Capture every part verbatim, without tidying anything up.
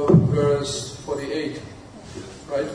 now verse forty-eight, right?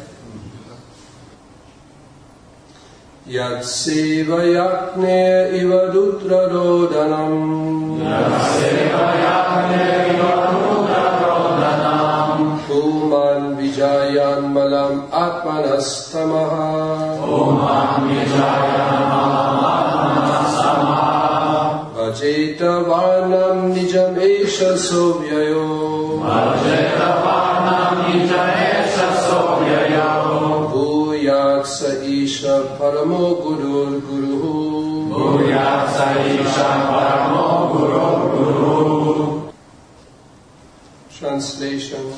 Yat sevayakne ivadutra rodanam Yat sevayakne ivadutra rodanam Tuman vijayan malam atmanastamaha Tuman vijayan malam atmanastamaha Vajeta varnam nijam esha sobhyayo Vajeta varnam nijam esha sobhyayo Sa Isha Paramo Guru Guru Bhuyat Sa Isha Paramo Guru Guru. Translation.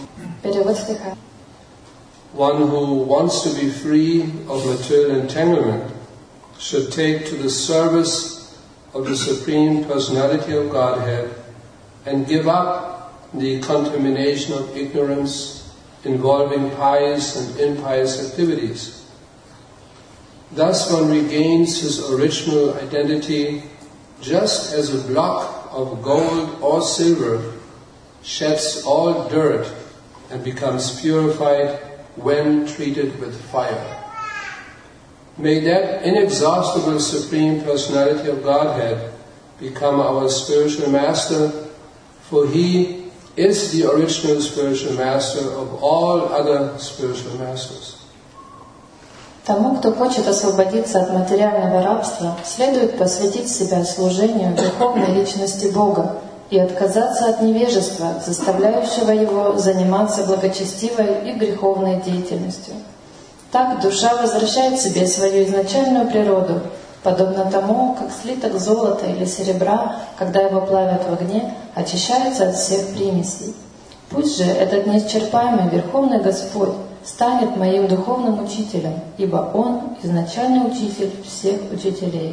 One who wants to be free of material entanglement should take to the service of the Supreme Personality of Godhead and give up the contamination of ignorance involving pious and impious activities. Thus one regains his original identity just as a block of gold or silver sheds all dirt and becomes purified when treated with fire. May that inexhaustible Supreme Personality of Godhead become our spiritual master, for He is the original spiritual master of all other spiritual masters. Тому, кто хочет освободиться от материального рабства, следует посвятить себя служению духовной личности Бога и отказаться от невежества, заставляющего его заниматься благочестивой и греховной деятельностью. Так душа возвращает себе свою изначальную природу, подобно тому, как слиток золота или серебра, когда его плавят в огне, очищается от всех примесей. Пусть же этот неисчерпаемый Верховный Господь станет моим духовным учителем, ибо Он изначальный учитель всех учителей.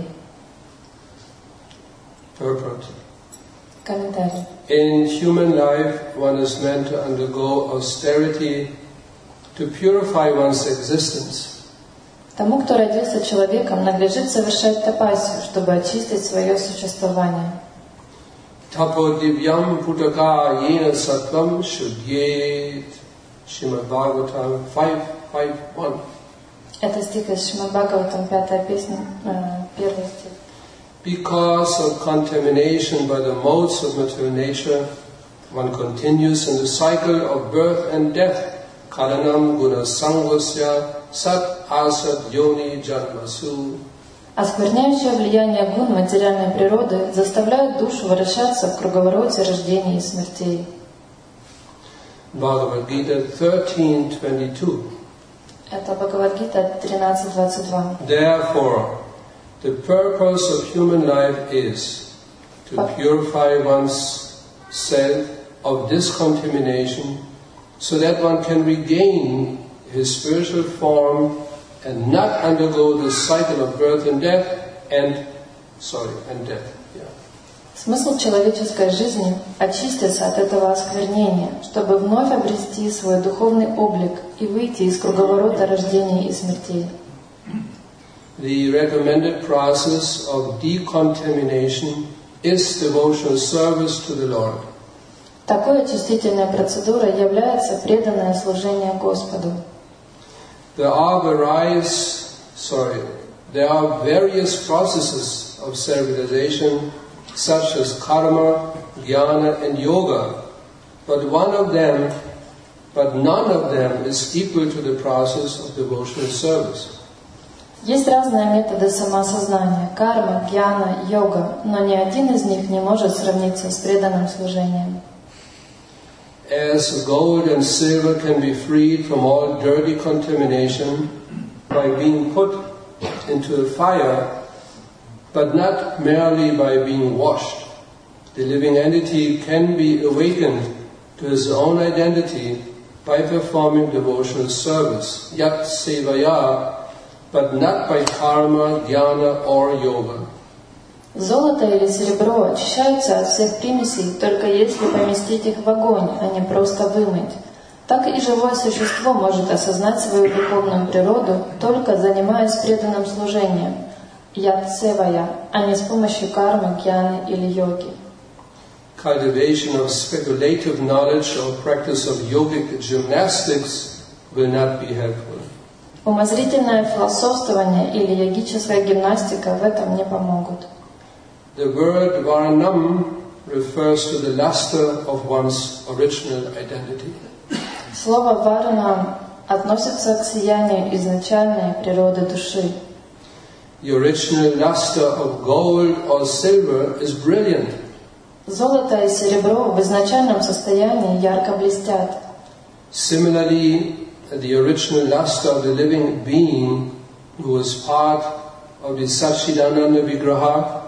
Purport. Комментарий. In human life, one is meant to undergo austerity to purify one's existence. Тому, кто родился человеком, надлежит совершать тапасию, чтобы очистить свое существование. Tapo divyam putaka yena sattvam shuddhyet. Śrīmad Bhagavatam five five one. Это стих из Śrīmad Bhagavatam, пятая песня, первый стих. Because of contamination by the modes of material nature, one continues in the cycle of birth and death. Karanam guna sangvasya sat asat yoni janmasu. Оскверняющее влияние гун материальной природы заставляет душу вращаться в круговороте рождений и смертей. Bhagavad Gita thirteen twenty-two. Это Бхагавад-гита тринадцать двадцать два. Therefore, the purpose of human life is to purify one's self of discontamination so that one can regain his spiritual form and not undergo the cycle of birth and death and, sorry, and death. Смысл человеческой жизни – очиститься от этого осквернения, чтобы вновь обрести свой духовный облик и выйти из круговорота рождений и смертей. The recommended process of decontamination is devotional service to the Lord. Такой очистительной процедурой является преданное служение Господу. There are various, sorry, there are various processes of self-realization, such as karma, jnana, and yoga, but one of them, but none of them is equal to the process of devotional service. Есть разные методы самоосознания: карма, гьяна, йога, но ни один из них не может сравниться с преданным служением. As gold and silver can be freed from all dirty contamination by being put into the fire, but not merely by being washed, the living entity can be awakened to his own identity by performing devotional service, yat sevaya, but not by karma, jnana or yoga. Золото или серебро очищаются от всех примесей, только если поместить их в огонь, а не просто вымыть. Так и живое существо может осознать свою духовную природу, только занимаясь преданным служением, ят севая, а не с помощью кармы, гьяны или йоги. cultivation of speculative knowledge or practice of yogic gymnastics will not be helpful. Умозрительное философствование или йогическая гимнастика в этом не помогут. The word varanam refers to the luster of one's original identity. Слово «варанам» относится к сиянию изначальной природы души. The original luster of gold or silver is brilliant. Золото и серебро в изначальном состоянии ярко блестят. Similarly, the original luster of the living being who is part of the Satchidananda Vigraha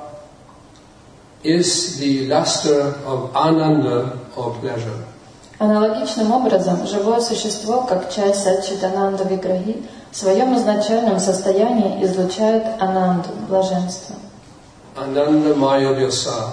is the luster of ananda or pleasure. Аналогичным образом, живое существо, как часть Сатчитананда Виграхи, в своем изначальном состоянии излучает ананду, блаженство. Ananda Maya Vyasad.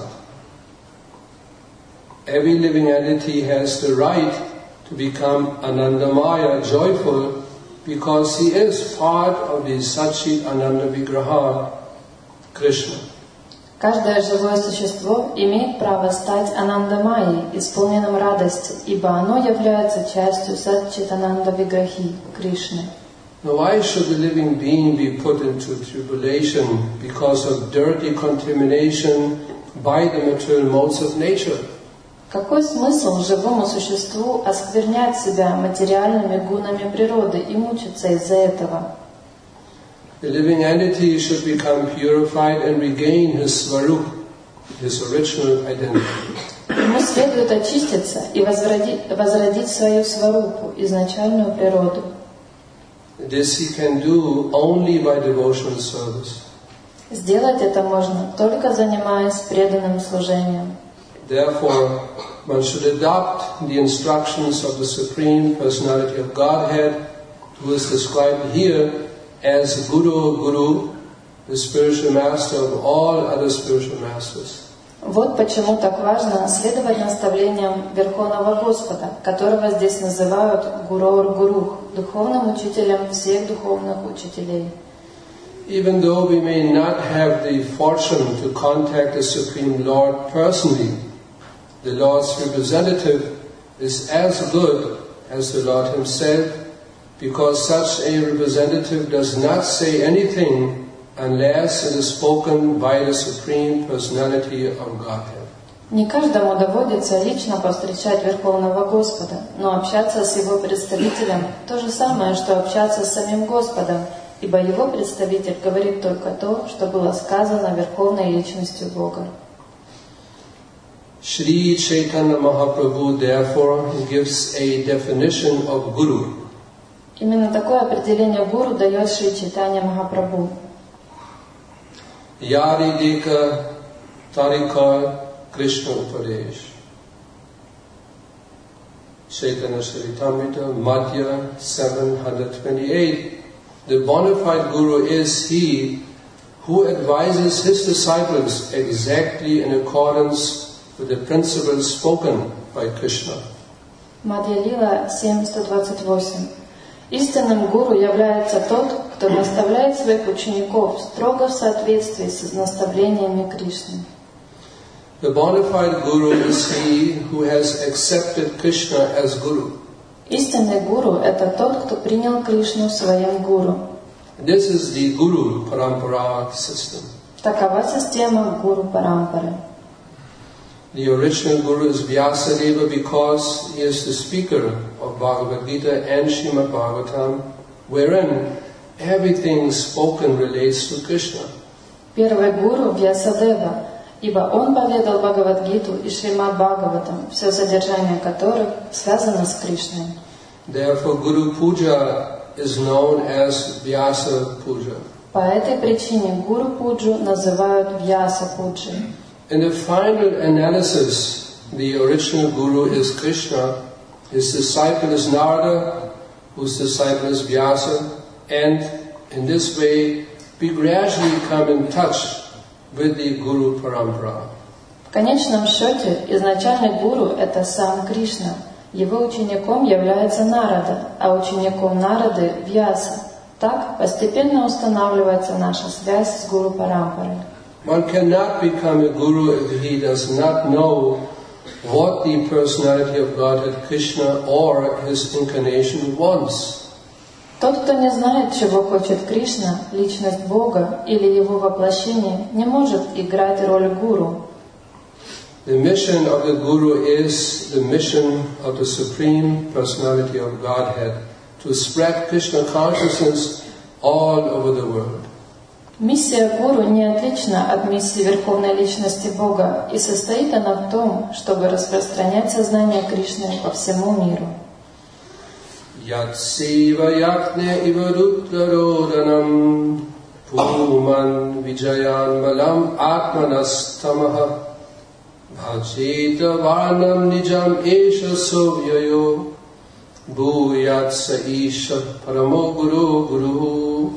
Every living entity has the right to become Anandamaya, joyful, because he is part of the Satchit Ananda Vigraha, Krishna. Каждое живое существо имеет право стать Анандамайей, исполненным радости, ибо оно является частью Сатчитананда Виграхи, Кришны. Now why should the living being be put into tribulation because of dirty contamination by the material modes of nature? Какой смысл живому существу осквернять себя материальными гунами природы и мучиться из-за этого? The living entity should become purified and regain his svarup, his original identity. Ему следует очиститься и возродить, возродить свою сварупу, изначальную природу. This he can do only by devotional service. Сделать это можно, только занимаясь преданным служением. Therefore, one should adopt the instructions of the Supreme Personality of Godhead, who is described here as Guru Guru, the spiritual master of all other spiritual masters. Вот почему так важно следовать наставлениям Верховного Господа, которого здесь называют Гурур-Гурух, духовным учителем всех духовных учителей. Even though we may not have the fortune to contact the Supreme Lord personally, the Lord's representative is as good as the Lord himself, because such a representative does not say anything unless it is spoken by the Supreme Personality of Godhead. Не каждому доводится лично повстречать Верховного Господа, но общаться с его представителем – то же самое, что общаться с самим Господом, ибо его представитель говорит только то, что было сказано Верховной Личностью Бога. Shri Chaitanya Mahaprabhu therefore gives a definition of Guru. Именно такое определение гуру дает Шри Чайтанья Махапрабху. Yari Deka Tarika Krishna Upadesh. Chaitanya Charitamrita, Madhya seven twenty-eight. The bona fide Guru is he who advises his disciples exactly in accordance with the principles spoken by Krishna. Мадья Лила семь двадцать восемь. Истинным гуру является тот, кто наставляет своих учеников строго в соответствии с наставлениями Кришны. The bona fide Guru is he who has accepted Krishna as Guru. Истинный гуру – это тот, кто принял Кришну своим гуру. This is the Guru Parampara system. Такова система гуру Парампары. The original Guru is Vyasadeva because he is the speaker of Bhagavad Gita and Srimad Bhagavatam, wherein everything spoken relates to Krishna. Первый гуру Вьясадева, ибо он поведал Бхагавад-гиту и Шримад Бхагаватам, все содержание которых связано с Кришной. Therefore, Guru Puja is known as Vyasa Puja. По этой причине гуру Пуджу называют Вьяса Пуджей. In the final analysis, the original Guru is Krishna, his disciple is Narada, whose disciple is Vyasa, and in this way we gradually come in touch with the Guru Parampara. В конечном счете, изначальный гуру – это сам Кришна. Его учеником является Нарада, а учеником Нарады – Вьяса. Так постепенно устанавливается наша связь с Гуру Парампарой. One cannot become a guru if he does not know what the personality of Godhead Krishna or his incarnation wants. Тот, кто не знает, чего хочет Кришна, личность Бога или его воплощение, не может играть роль гуру. The mission of the Guru is the mission of the Supreme Personality of Godhead, to spread Krishna consciousness all over the world. Миссия гуру не отлична от миссии Верховной Личности Бога, и состоит она в том, чтобы распространять сознание Кришны по всему миру. Yat seva yakne iva rudrarodanam puman vijayan balam atmanas tamaha bhajeta varnam nijam esha sovyayo bhuyat sa isha paramo guru guru.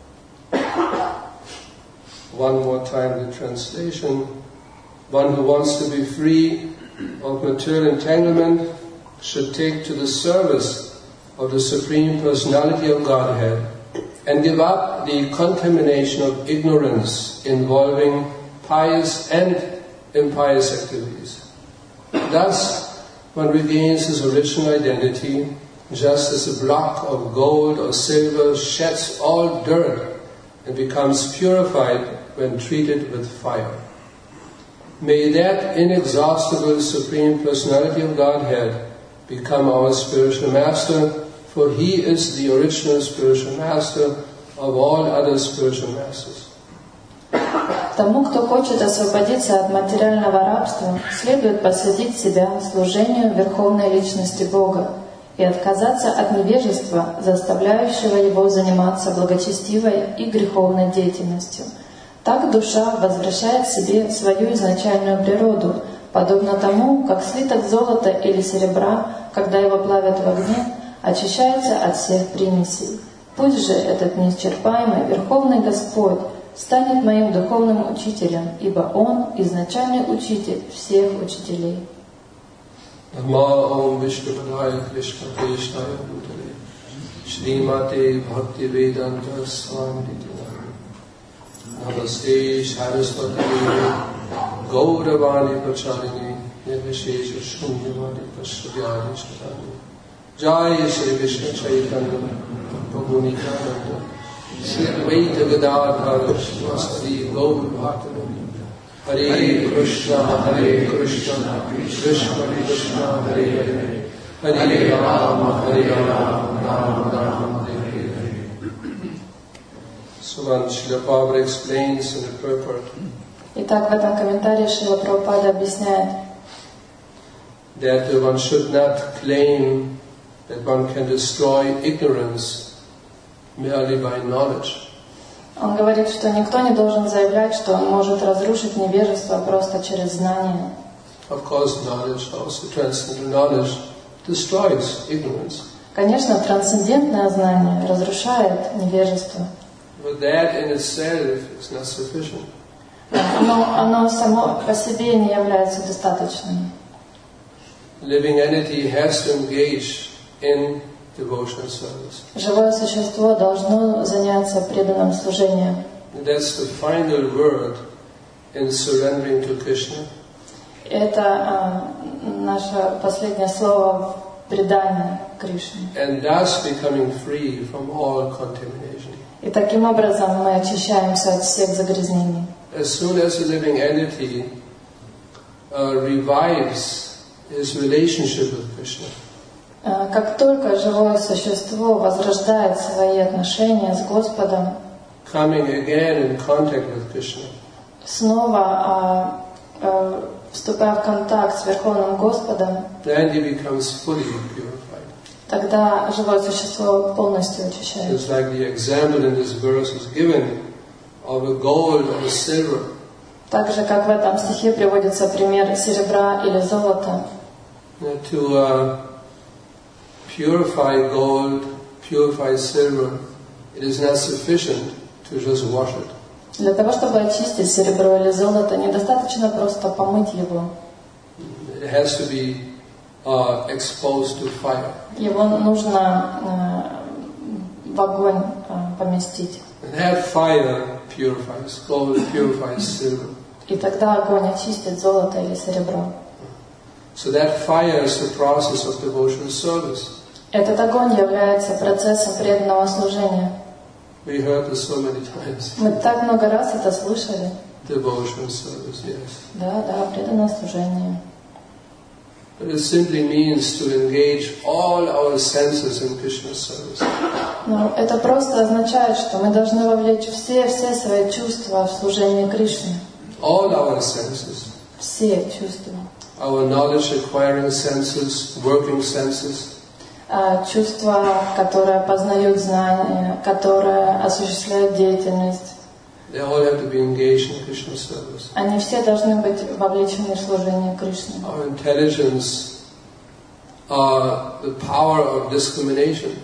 One more time the translation. One who wants to be free of material entanglement should take to the service of the Supreme Personality of Godhead and give up the contamination of ignorance involving pious and impious activities. Thus, one regains his original identity, just as a block of gold or silver sheds all dirt and becomes purified when treated with fire. May that inexhaustible Supreme Personality of Godhead become our spiritual master, for he is the original spiritual master of all other spiritual masters. Тому, кто хочет освободиться от материального рабства, следует посвятить себя служению Верховной Личности Бога и отказаться от невежества, заставляющего его заниматься благочестивой и греховной деятельностью. Так душа возвращает себе свою изначальную природу, подобно тому, как слиток золота или серебра, когда его плавят в огне, очищается от всех примесей. Пусть же этот неисчерпаемый Верховный Господь станет моим духовным учителем, ибо Он изначальный учитель всех учителей. Namo Vishnupadaya Krishna Krishnaya Bhutale Shrimate Bhaktivedanta Swami Namaste Saraswati Gauravani Pracharini Nirvishesha Shunyavadi Prashadyani Shadani Jai Shri Krishna Chaitanya Prabhu Nityananda Shri Advaita Gadadhara Sri Gaur Bhatani Hare Krishna Hare Krishna Krishna Krishna Hare Hare Hare Rama Hare Rama Rama Rama Hare Hare. So when Srila Prabhupada explains in the purport, Итак, в этом комментарии Шрила Прабхупада объясняет, that one should not claim that one can destroy ignorance merely by knowledge. Он говорит, что никто не должен заявлять, что он может разрушить невежество просто через знание. Of course, knowledge, also transcendental knowledge, destroys ignorance. Конечно, трансцендентное знание разрушает невежество. But that in itself is not sufficient. Но оно само по себе не является достаточным. Living entity has to engage in devotional service. Живое существо должно заняться преданным служением. That's the final word in surrendering to Krishna. Это а, наше последнее слово в предании Кришне. And thus becoming free from all contamination. И таким образом мы очищаемся от всех загрязнений. As soon as the living entity uh, revives his relationship with Krishna, как только живое существо возрождает свои отношения с Господом, coming again in contact with Krishna, снова а, а, вступая в контакт с Верховным Господом, then he becomes fully purified. тогда живое существо полностью очищается. Just like the example in this verse is given of a gold or a silver. Так же, как в этом стихе приводится пример серебра или золота. To uh, purify gold, purify silver, it is not sufficient to just wash it. Для того, чтобы очистить серебро или золото, недостаточно просто помыть его. It has to be uh, exposed to fire. Его нужно э, в огонь э, поместить. And that fire purifies gold, purifies silver. И тогда огонь очистит золото или серебро. So that fire is the process of devotional service. Этот огонь является процессом преданного служения. We heard this so many times. Мы так много раз это слышали. Devotional service, yes. Да, да, преданное служение. But it simply means to engage all our senses in Krishna's service. Но это просто означает, что мы должны вовлечь все, все свои чувства в служение Кришне. All our senses. Все чувства. Our knowledge-acquiring senses, working senses. Чувства, которые познают знания, которые осуществляют деятельность. They all have to be engaged in Krishna's service. Они все должны быть вовлечены в служение Кришне. Our intelligence, uh, the power of discrimination.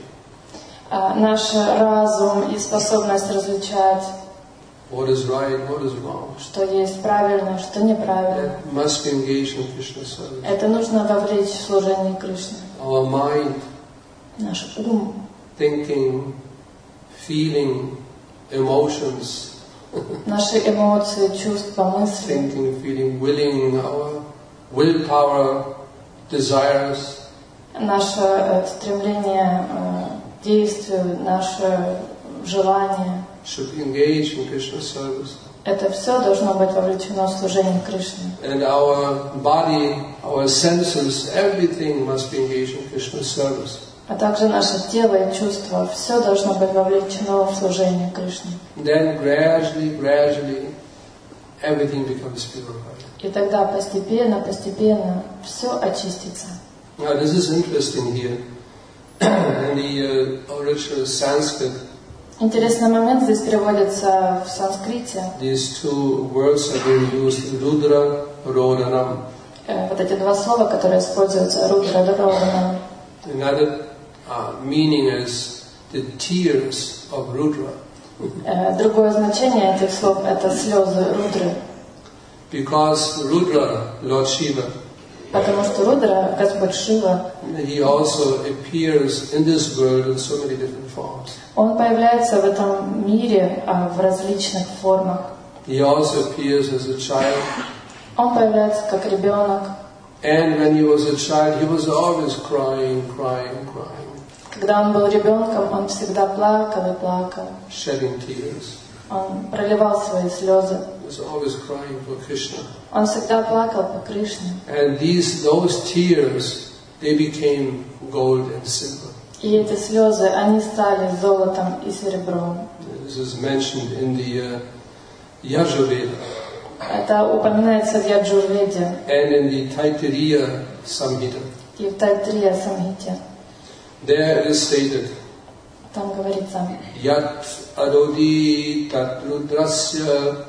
Наш разум и способность различать, what is right, what is wrong. Что есть правильно, что неправильно. That must be engaged in Krishna's service. Это нужно вовлечь в служение Кришне. Our mind, наш ум, thinking, feeling, emotions. Наши эмоции, чувства, мысли. Thinking, feeling, willing, our willpower, desires. Наше стремление к действию, наше желание. Should be engaged in Krishna's service. Это все должно быть вовлечено в служение Кришне. And our body, our senses, everything must be engaged in Krishna's service. А также наше тело и чувства, все должно быть вовлечено в служение Кришне. Then gradually, gradually, everything becomes purified. И тогда постепенно, постепенно все очистится. Now this is interesting here. In the uh, original Sanskrit, интересный момент здесь переводится в санскрите. These two words are being used, Rudra, Rodanam. Вот эти два слова, которые используются, Рудра, Роданам. Another uh, meaning is the tears of Rudra. Другое значение этих слов – это слезы Рудры. Because Rudra, Lord Shiva, потому что Рудра, Господь Шива, he also appears in this world in so many different forms. Он появляется в этом мире в различных формах. He also appears as a child. Он появляется как ребенок. And when he was a child, he was always crying, crying, crying. Когда он был ребенком, он всегда плакал и плакал. Shedding tears. Он проливал свои слезы. He was always crying for Krishna. Он всегда плакал по Кришне. And these, those tears, they became gold and silver. И эти слезы, они стали золотом и серебром. This is mentioned in the uh, Yajurveda. Это упоминается в Яджурведе. And in the Taittiriya Samhita. И в Тайтриya Самхите. There it is stated. Там говорится. Yat adodi tat rudrasya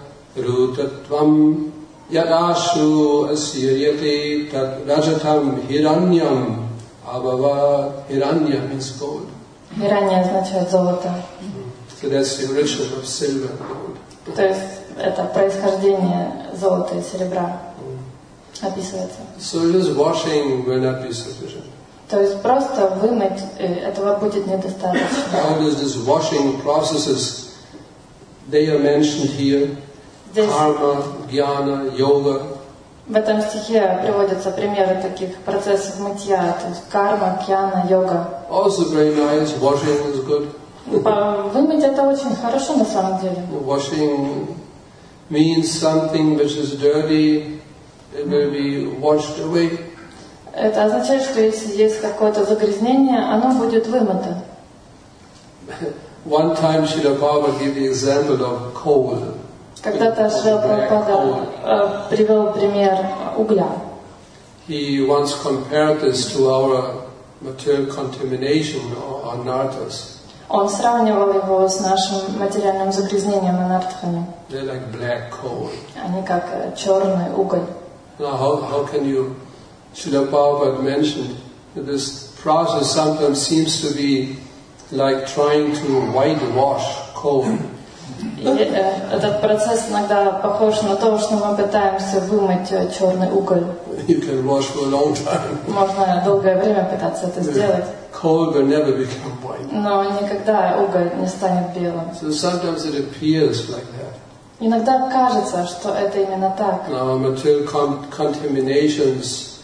rutatvam yadashu asyayate tat rajatam hiranyam abhava. Hiranya means gold. Hiranya означает золото. So that's the origin of silver and gold. То есть это происхождение золота и серебра описывается. So just washing will not be sufficient. То есть просто вымыть этого будет недостаточно. All these washing processes, they are mentioned here. Здесь Karma, jnana, yoga. В этом стихе приводятся примеры таких процессов мытья, то есть карма, кьяна, йога. Also very nice. Washing is good. Вымыть это очень хорошо на самом деле. Washing means something which is dirty, it will be washed away. Это означает, что если есть какое-то загрязнение, оно будет вымыто. One time Srila Prabhupada gave the example of coal. Когда-то Шрила Прабхупада привел пример угля. He once compared this to our material contamination or anarthas. Он сравнивал его с нашим материальным загрязнением анартхами. They're like black coal. Они как черный уголь. Now how, how can you, Srila Prabhupada mentioned that this process sometimes seems to be like trying to whitewash coal. И э, этот процесс иногда похож на то, что мы пытаемся вымыть черный уголь. You can wash for a long time. Можно долгое время пытаться это сделать. Coal will never become white. Но никогда уголь не станет белым. So sometimes it appears like that. Иногда кажется, что это именно так. Now material con- contaminations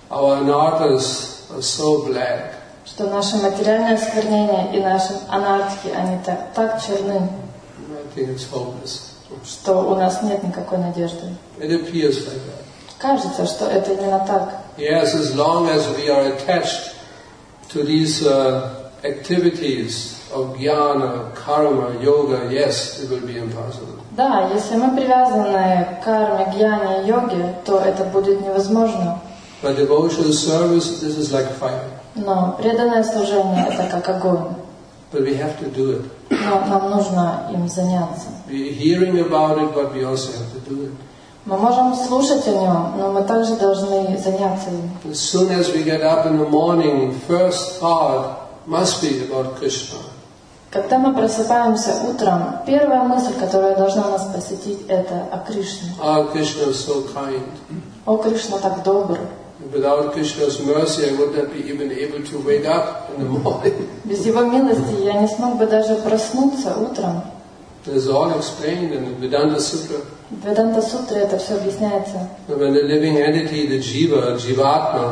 our anarthas are so black. Что наше материальное осквернение и наши анархи, они так, так черны, I think it's hopeless. что у нас нет никакой надежды. It appears like that. Кажется, что это именно так. Yes, as long as we are attached to these uh, activities of jnana, karma, yoga, yes, it will be impossible. Да, если мы привязаны к карме, гьяне и йоге, то это будет невозможно. But devotional service, this is like fire. Но преданное служение – это как огонь. But we have to do it. Но нам нужно им заняться. We're hearing about it, but we also have to do it. Мы можем слушать о нем, но мы также должны заняться им. As soon as we get up in the morning, first thought must be about Krishna. Когда мы просыпаемся утром, первая мысль, которая должна нас посетить, это о Кришне. Ah, Krishna is so kind. О, Кришна так добр. Without Krishna's mercy, I would not be even able to wake up in the morning. Без Его милости я не смог бы даже проснуться утром. It is all explained in the Vedanta Sutra. В Веданта Сутре это все объясняется. When the living entity, the jiva, jivatma,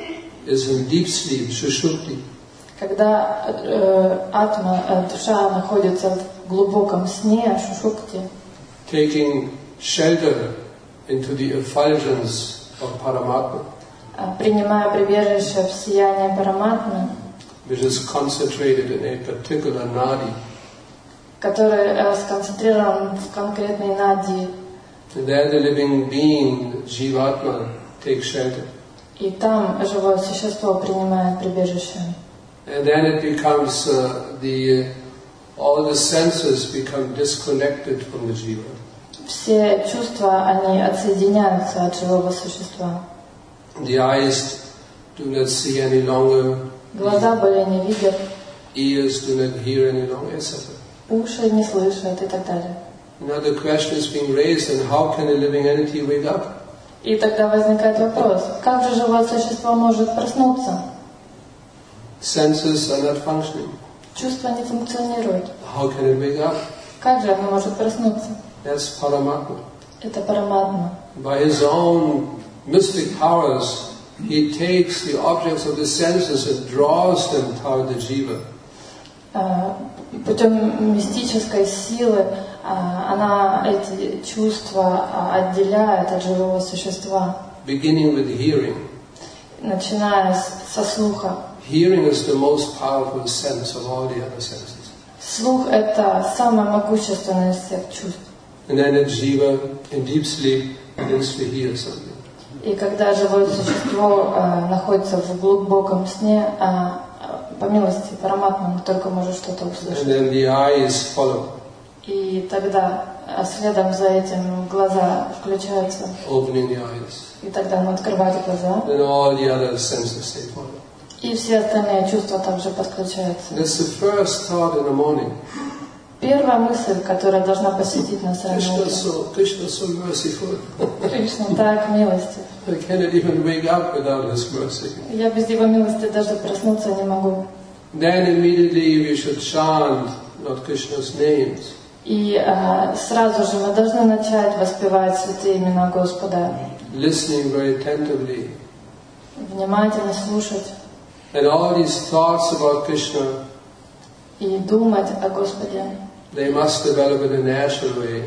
is in deep sleep, sushupti, Когда э, атма, э, душа находится в глубоком сне, шушукти, taking shelter into the effulgence of Paramatma, э, принимая прибежище в сияние Параматмы, which is concentrated in a particular nadi. который э, сконцентрирован в конкретной нади, And there the living being, jivatma, takes shelter. и там живое существо принимает прибежище. And then it becomes, uh, the, uh, all the senses become disconnected from the jiva. Все чувства, они отсоединяются от живого существа. The eyes do not see any longer, Глаза более не видят, ears do not hear any longer, et cetera. уши не слышат и так далее. Now the question is being raised, and how can a living entity wake up? И тогда возникает вопрос, как же живое существо может проснуться? Senses are not functioning. Чувства не функционируют. How can it wake up? Как же оно может проснуться? That's Paramatma. Это Параматма. By his own mystic powers, he takes the objects of the senses and draws them toward the jiva. А, Путем мистической силы а, она эти чувства а, отделяет от живого существа, Beginning with hearing. начиная с- со слуха. Hearing is the most powerful sense of all the other senses. Слух – это самое могущественное из всех чувств. And then a jiva, in deep sleep, begins to hear something. И когда живое существо а, находится в глубоком сне, а, а, по милости Параматмы он только может что-то And услышать. then the eyes follow, И тогда а следом за этим глаза включаются, opening the eyes. и тогда он открывает глаза, Then all the other senses, they follow. и все остальные чувства также подключаются. That's the first thought in the morning. Первая мысль, которая должна посетить нас рано Krishna is утром. so, Krishna is so merciful. Кришна так милостив. I cannot even wake up without His mercy. Я без Его милости даже проснуться не могу. Then immediately we should chant not Krishna's names. И а, сразу же мы должны начать воспевать святые имена Господа, Listening very attentively. внимательно слушать And all these thoughts about Krishna, и думать о Господе. they must develop in a natural way.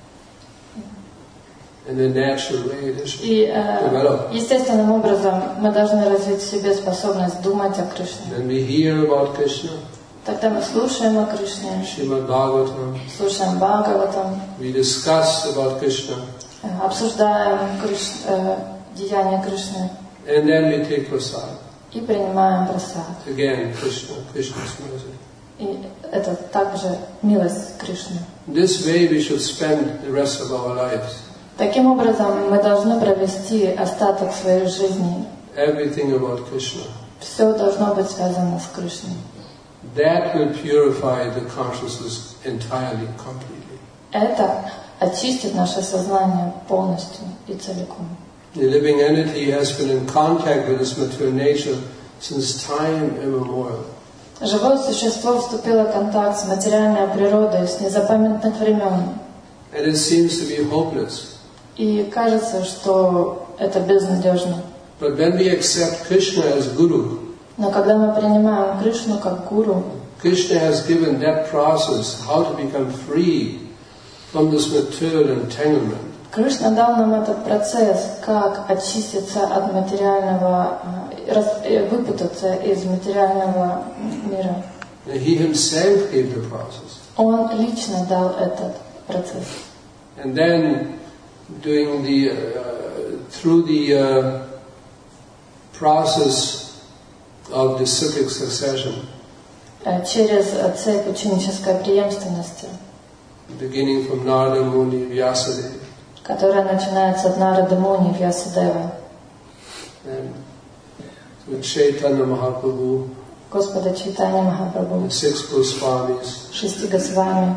In a natural way they should И э, develop. естественным образом мы должны развить в себе способность думать о Кришне. Then we hear about Krishna, Тогда мы слушаем о Кришне, Srimad Bhagavatam. слушаем Бхагаватам, We discuss about Krishna. э, обсуждаем Криш, э, деяния Кришны And then we take prasad. и принимаем прасад. Again, Krishna, Krishna's mercy. И это также милость Кришны. This way we should spend the rest of our lives. Таким образом, мы должны провести остаток своей жизни. Everything about Krishna. Все должно быть связано с Кришной. That will purify the consciousness entirely, completely. Это очистит наше сознание полностью и целиком. The living entity has been in contact with its material nature since time immemorial. Живое существо вступило в контакт с материальной природой с незапамятных времен. And it seems to be hopeless. И кажется, что это безнадежно. But But when we accept Krishna as Guru, Но когда мы принимаем Кришну как гуру, Krishna has given that process how to become free from this material entanglement. Кришна дал нам этот процесс, как очиститься от материального, выпутаться из материального мира. He himself gave the process. Он лично дал этот процесс. And then, doing the uh, through the uh, process of the cyclic succession, Через цепь ученической преемственности, beginning from Narada Muni, Vyasadeva, которая начинается от Нарады Муни, Вьясадева, and with Chaitanya Mahaprabhu, Господа Чайтанья Махапрабху, the six Goswamis, шести Госвами,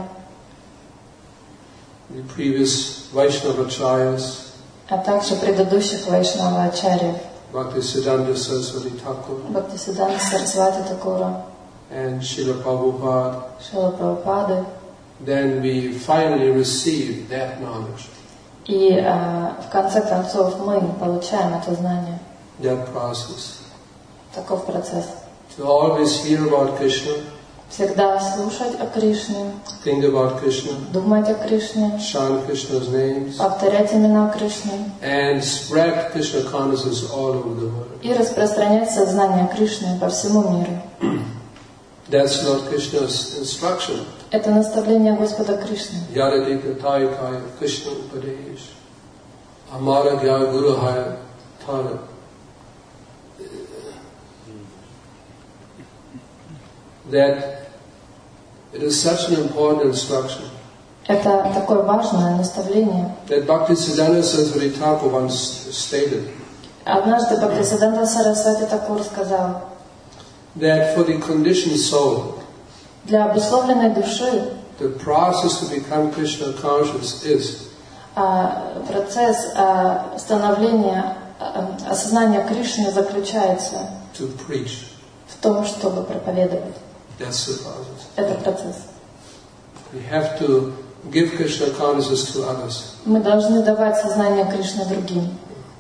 the previous Vaishnavacharyas, а также предыдущих Вайшнава-ачарьев, Bhaktisiddhanta Saraswati Thakur, Бхактисиддханта Сарасвати Такура, and Srila Prabhupada, Шрила Прабхупады. then we finally receive that knowledge, И э, в конце концов мы получаем это знание. that process. Таков процесс. To always hear about Krishna, Всегда слушать о Кришне, think about Krishna, думать о Кришне, chant Krishna's names, повторять имена Кришны and spread Krishna consciousness all over the world. и распространять сознание Кришны по всему миру. That's not Krishna's instruction. Это наставление Господа Кришны. Yadadika Taikaya Krishna Upadesh Amara Gya Guru Haya Tana. That it is such an important instruction Это такое важное наставление. that Bhaktisiddhanta Saraswati Thakur once stated Однажды Бхактисиддханта Сарасвати Такур сказал, that for the conditioned soul, для обусловленной души the process to become Krishna conscious is а, процесс а, становления, а, осознания Кришны заключается to preach. в том, чтобы проповедовать. That's the process. Это процесс. We have to give Krishna consciousness to others. Мы должны давать сознание Кришны другим.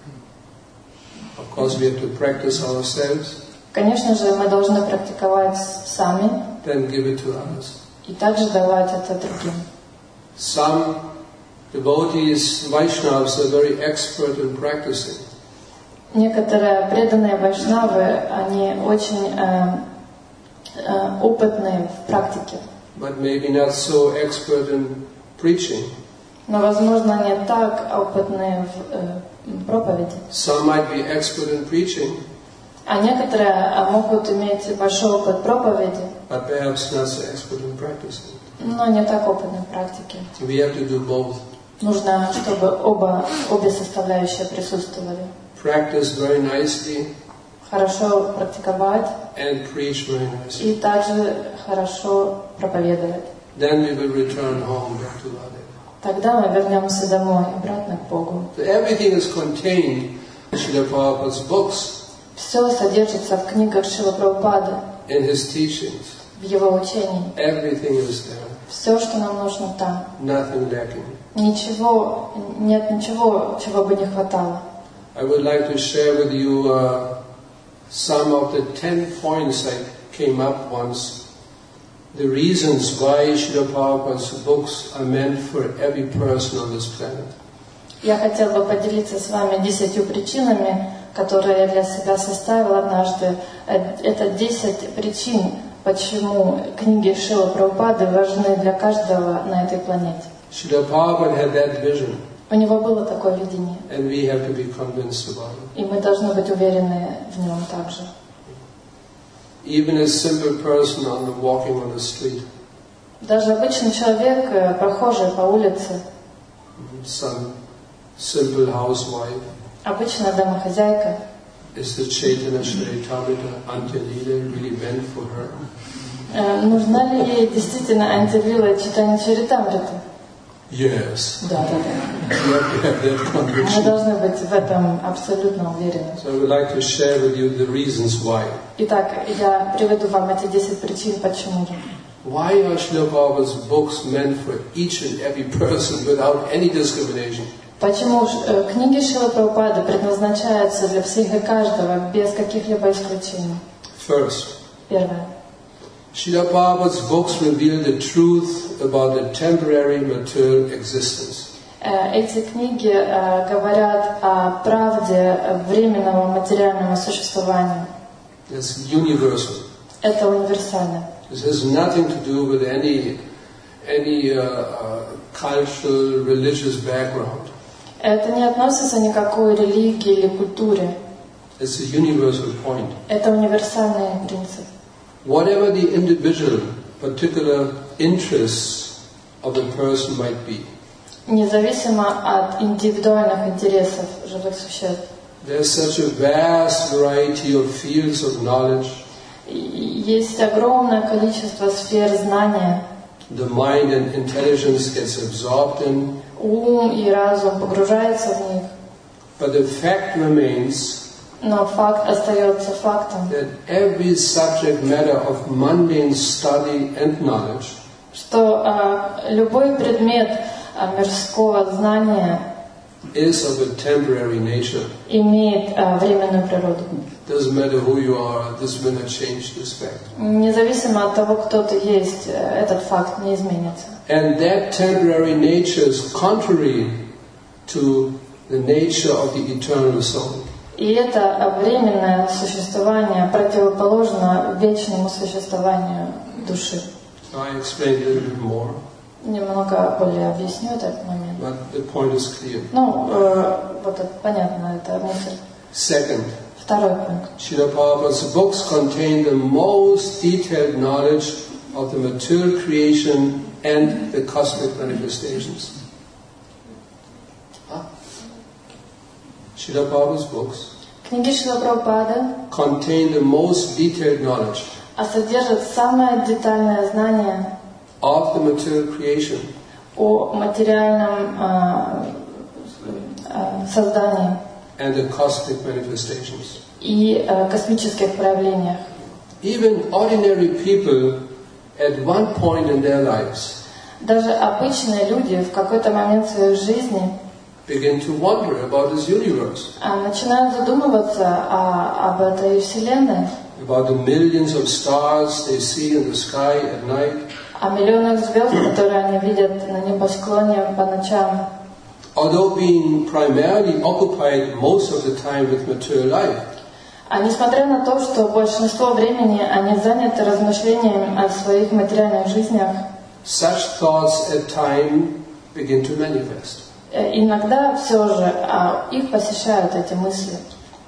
Of course, we have to practice ourselves, Конечно же, мы должны практиковать сами then give it to others. и также давать это другим. Some devotees, Vaishnavas, are very expert in practicing. Некоторые преданные вайшнавы, они очень э, э, опытные в практике, But maybe not so expert in preaching. но, возможно, не так опытные в э, проповеди. Some might be expert in preaching, А некоторые а, могут иметь большой опыт проповеди, but perhaps not so expert in practicing. но не так опытны в практике. We have to do both. Нужно, чтобы оба, обе составляющие присутствовали. Practice very nicely Хорошо практиковать and preach very nicely. и также хорошо проповедовать. Then we will return home back to Radha. Тогда мы вернемся домой, обратно к Богу. So everything is contained in Srila Prabhupada's books, Все содержится в книгах Шрилы Прабхупады, in his teachings. в его учении. Everything is there, Все, что нам нужно там. nothing lacking. Ничего, нет ничего, чего бы не хватало. I would like to share with you uh, some of the ten points I came up once. The reasons why Srila Prabhupada's books are meant for every person on this planet. Я хотела бы поделиться с вами десятью причинами, которые я для себя составила однажды. Это десять причин, почему книги Шрилы Прабхупады важны для каждого на этой планете. Srila Prabhupada had that vision, У него было такое видение, and we have to be convinced about it. и мы должны быть уверены в нем также. Even a simple person on the walking on the street, Даже обычный человек, прохожий по улице, some simple housewife, обычная домохозяйка, is the Chaitanya Charitamrita Antyalila really meant for her? э, нужна ли ей действительно Антилила Чайтанья Чаритамрита? Yes. Да, да, да. You have to have that Мы conviction. должны быть в этом абсолютно уверены. So I would like to share with you the reasons why. Итак, я приведу вам эти десять причин, почему же. Why are Srila Prabhupada's books meant for each and every person without any discrimination? Почему ж, э, книги Шрилы Прабхупады предназначаются для всех и каждого, без каких-либо исключений? First, Первое. Srila Prabhupada's books reveal the truth about the temporary material existence. Э, Эти книги э, говорят о правде временного материального существования. It's universal. Это универсально. This has nothing to do with any any uh, uh, cultural, religious background. Это не относится ни к какой религии или культуре. It's a universal point. Это универсальный принцип. Whatever the individual, particular interests of the person might be, Независимо от индивидуальных интересов живых существ. there's such a vast variety of fields of knowledge. И Есть огромное количество сфер знания. The mind and intelligence gets absorbed in, Ум и разум погружаются в них. but the fact remains Но факт остается фактом, that every subject matter of mundane study and knowledge что э, любой предмет э, мирского знания is of a temporary nature. имеет э, временную природу. Doesn't matter who you are, this will not change this fact. Независимо от того, кто ты есть, э, этот факт не изменится. And that temporary nature is contrary to the nature of the eternal soul. И это временное существование противоположно вечному существованию души. So I explained a little bit more, Немного более объясню этот момент. but the point is clear. Ну, э, вот это понятно, это мысль. Second, Второй пункт. Srila Prabhupada's books contain the most detailed knowledge of the material creation and the cosmic manifestations. Huh? Srila Prabhupada's books Книги Шрилы Прабхупады contain the most detailed knowledge а содержат самое детальное знание of the material creation о материальном э, э, создании and the cosmic manifestations. и э, космических проявлениях. Even ordinary people at one point in their lives Даже обычные люди в какой-то момент своей жизни begin to wonder about this universe, а, начинают задумываться о, об этой Вселенной, about the millions of stars they see in the sky at night, о миллионах звезд, которые они видят на небосклоне по ночам. although being primarily occupied most of the time with material life. А несмотря на то, что большинство времени они заняты размышлением о своих материальных жизнях, Such thoughts at times begin to manifest. э, иногда все же а, их посещают эти мысли.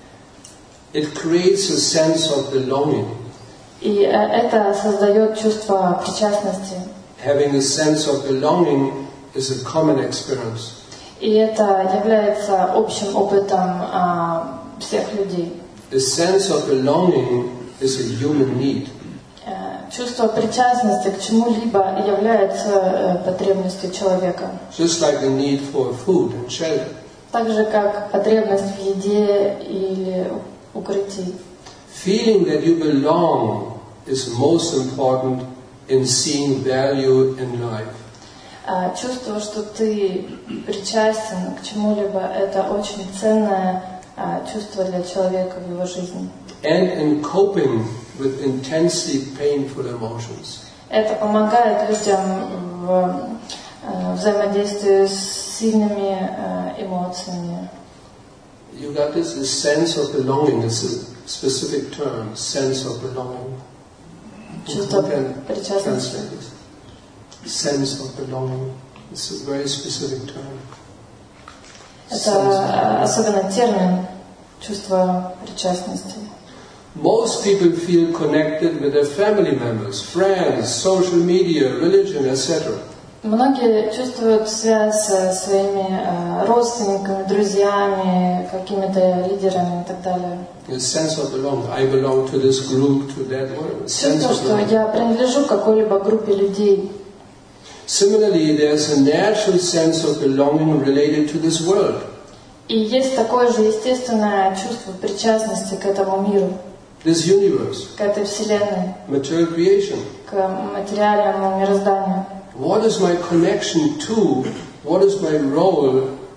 It creates a sense of belonging. И э, это создает чувство причастности. Having a sense of belonging is a common experience. И это является общим опытом а, всех людей. The sense of belonging is a human need. Э, Чувство причастности к чему-либо является э, потребностью человека. Just like the need for food and shelter. Так же, как потребность в еде или укрытии. Feeling that you belong is most important in seeing value in life. А чувство, что ты причастен к чему-либо, это очень ценное а, чувство для человека в его жизни. And in coping with intensely painful emotions. Это помогает людям в э, взаимодействии с сильными э, эмоциями. You got this, this sense of belonging. It's a specific term, sense of belonging. Чувство Who can причастности. translate this? Sense of belonging. It's a very specific term. Это э, особенно термин чувство причастности. Most people feel connected with their family members, friends, social media, religion, et cetera. Многие чувствуют связь со своими э, родственниками, друзьями, какими-то лидерами и так далее. A sense of belonging. I belong to this group, to that one. A sense Чувство, of что belonging. я принадлежу какой-либо группе людей. Similarly, there's a natural sense of belonging related to this world. И есть такое же естественное чувство причастности к этому миру, This universe, к этой вселенной, material creation. к материальному мирозданию. What is my connection to? What is my role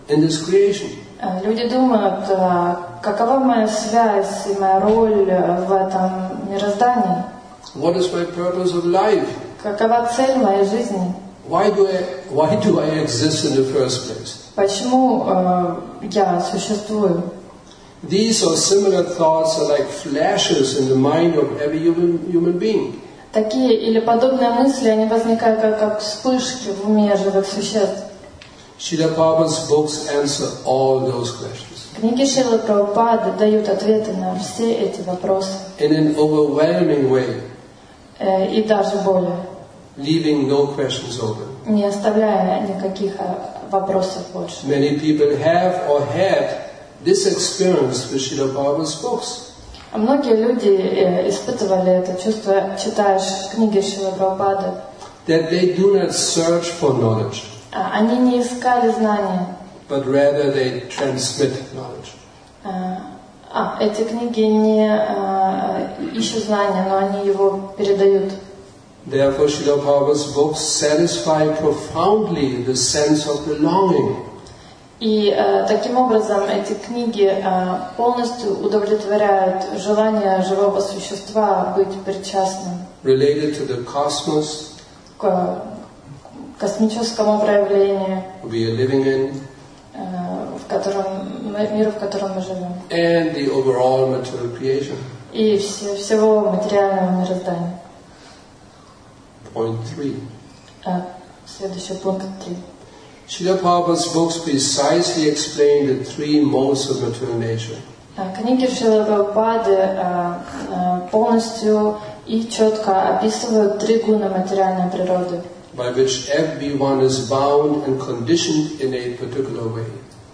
in this creation? Люди думают, какова моя связь и моя роль в этом мироздании? What is my purpose of life? Какова цель моей жизни? Why do I, why do I exist in the first place? Почему э, я существую? These or similar thoughts are like flashes in the mind of every human, human being. Такие или подобные мысли, они возникают как, как вспышки в уме живых существ. Srila Prabhupada's books answer all those questions. Книги Шрилы Прабхупады дают ответы на все эти вопросы. In an overwhelming way. Э, и даже более. Leaving no questions open. Не оставляя никаких вопросов больше. Many people have or had this experience with Srila Prabhupada's books. А многие люди э, испытывали это чувство, читаешь книги Шрилы Прабхупады. That they do not search for knowledge. Они не искали знания. But rather they transmit knowledge. А, эти книги не а, ищут знания, но они его передают. Therefore, Srila Prabhupada's books satisfy profoundly the sense of belonging. И а, таким образом эти книги а, полностью удовлетворяют желание живого существа быть причастным Related to the cosmos, к космическому проявлению, we are living in, в котором, миру, в котором мы живем, and the overall material creation. И все, всего материального мироздания. Point three. А, следующий пункт три. Srila Prabhupada's books precisely explain the three modes of material nature. Книги Шрилы Прабхупады полностью и четко описывают три гуна материальной природы, by which everyone is bound and conditioned in a particular way.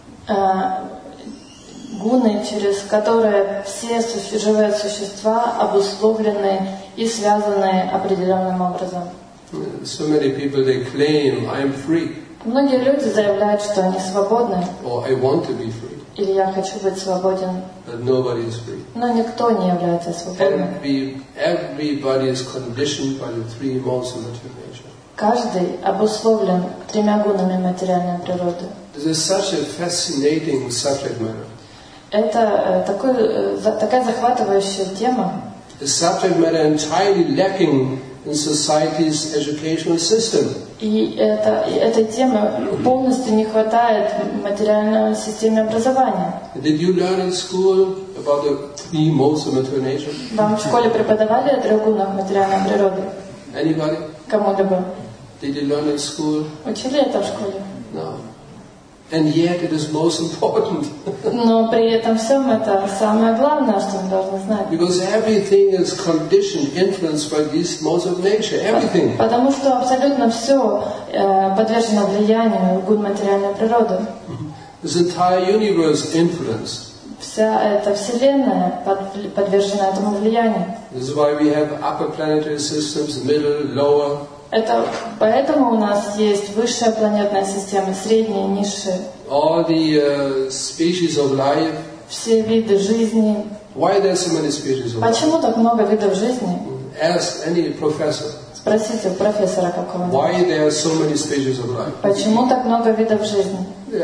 Гуны, через которые все живые существа обусловлены и связаны определенным образом. So many people, they claim, I am free. Многие люди заявляют, что они свободны. Or I want to be free. Или я хочу быть свободен. But nobody is free. Но никто не является свободным. Every, everybody is conditioned by the three modes of material nature. Каждый обусловлен тремя гунами материальной природы. This is such a fascinating subject matter. Это такой, такая захватывающая тема. The subject matter entirely lacking in society's educational system. И это, этой темы полностью не хватает в материальной системе образования. Did you learn in school about the three modes of material nature? Вам в школе преподавали о трех гунах материальной природы? Anybody? Кому-либо? Did you learn in school? Учили это в школе? No. And yet it is most important. Но при этом всем это самое главное, что мы должны знать. Because everything is conditioned, influenced by these modes of nature. Everything. Потому что абсолютно все э, подвержено влиянию гун материальной природы. This entire universe influenced. Вся эта вселенная под, подвержена этому влиянию. This is why we have upper planetary systems, middle, lower. Это поэтому у нас есть высшая планетная система, средняя, низшая. All the uh, species of life. Все виды жизни. Why there are so many species of life? Почему так много видов жизни? Ask any professor. Спросите у профессора какого-нибудь. Why there are so many species of life? Почему так много видов жизни?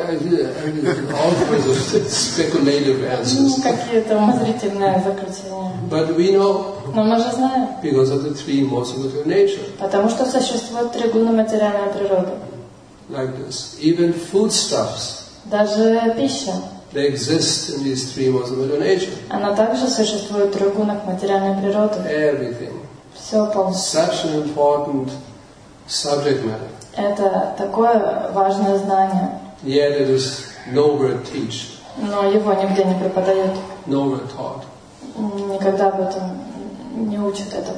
All kinds of speculative answers. Ну, какие-то умозрительные заключения. But we know. Но мы же знаем. Because of the three modes of material nature. Потому что существует три гуна материальной природы. Like this. Even foodstuffs. Даже пища. They exist in these three modes of material nature. Она также существует в трех гунах материальной природы. Everything. Все полностью. Such an important subject matter. Это такое важное знание. Yet it is nowhere taught. Но его нигде не преподают. Nowhere taught. Никогда об этом не учат этому.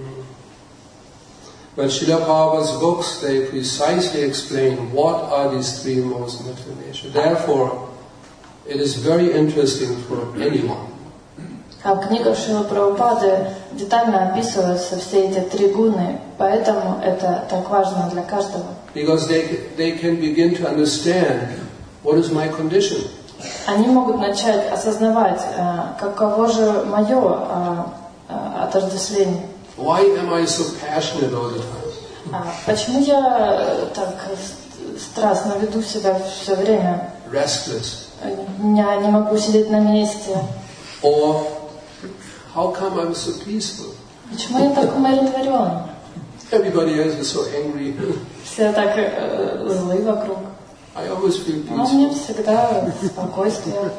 But Srila Prabhupada's books, they precisely explain what are these three modes of material nature. Therefore, it is very interesting for anyone. А в книгах Шрилы Прабхупады детально описываются все эти три гуны, поэтому это так важно для каждого. Because they, they can begin to understand what is my condition. Они могут начать осознавать, каково же мое отождествление. Why am I so passionate all the time? Почему я так страстно веду себя все время? restless? Я не могу сидеть на месте. Or how come I'm so peaceful? Почему я так умиротворен? Everybody else is so angry. Все так э, злы вокруг. I always feel Но мне peaceful. всегда спокойствие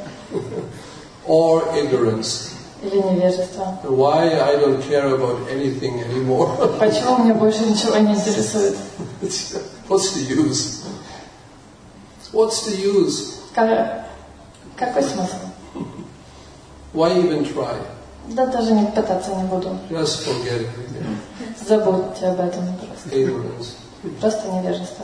Or ignorance. или невежество. Why I don't care about anything anymore? Почему мне больше ничего не интересует? What's the use? What's the use? Как, какой смысл? Why even try? Да даже не пытаться не буду. Just forget everything. Забудьте об этом просто. Ignorance. Просто невежество.